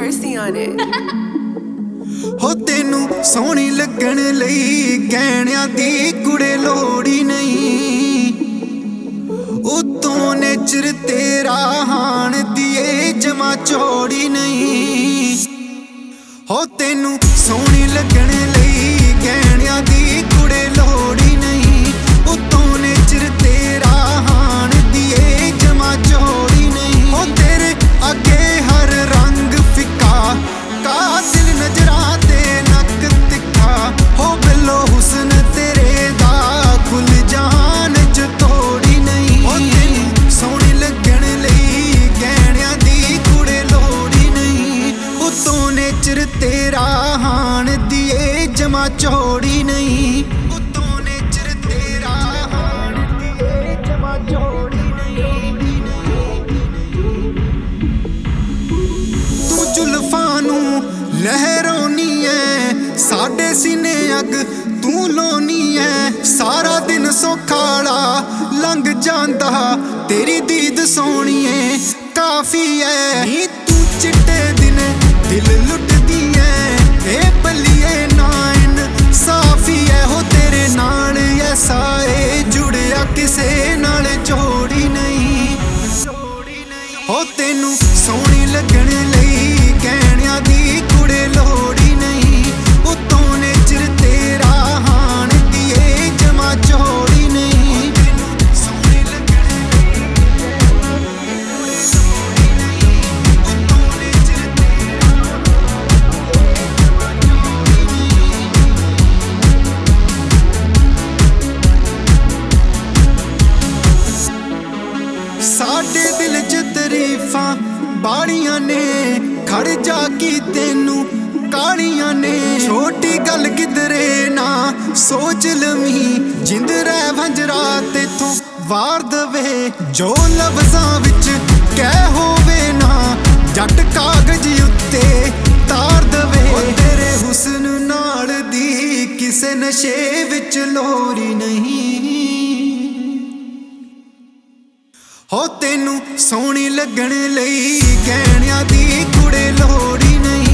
mercy on it. हो तेनू सोहनी लगन लई गहणियां दी कुड़े लोड़ी नहीं। उतों नेचर तेरा हाण दिए जमा चौड़ी नहीं। हो तेनू सोहनी लगन लई गहणियां दी कुड़े लोड़ी नहीं। उतों नेचर तेरा हाण दिए जमा चौड़ी नहीं। हो तेरे अगे हर रंग फिका कातिल नजरां ते नक तिखा। हो बिलो हुस्न तेरे दा खुल जहान च तोड़ी नहीं। हो तेनू सोहनी लगन लई गहणियां दी कुड़े लोड़ी नहीं। उतों नेचर तेरा हाण दिए जमा चौड़ी नहीं। उतों नेचर तेरा हाण दिए जमा चौड़ी नहीं। तू जुल्फां नू लहराउनी है साडे सीने अग तू लाउनी है। सारा दिन सौखाड़ा लंघ जांदा तेरी दीद सोहणीए काफी है। नी तू चिट्टे दिन दिल लुटदी है ए बल्लिए नाइन साफी है। हो तेरे नाल ऐसा ए जुड़िया किसे नाल जोड़ी नहीं। हो तेनू सोहनी लगन लई गहणियां दी कुड़े लोड़ी नहीं। उतों नेचर तेरा हाण दिए जमा चौड़ी नहीं। सोहनी लगन लई उतों नेचर साडे दिल च तरीफां बाड़ियां ने खड़ जा की तेनू कालियां ने। छोटी गल किधरे ना सोच लवी जिंद रै भंजरा तेथों वार दवे। जो लफ्जां विच कह होवे ना जट कागज उत्ते तार दवे। तेरे हुस्न नाल दी किसे नशे विच लोरी नहीं। हो तेनू सोहनी लगन लई गहणियां दी कुड़े लोड़ी नहीं।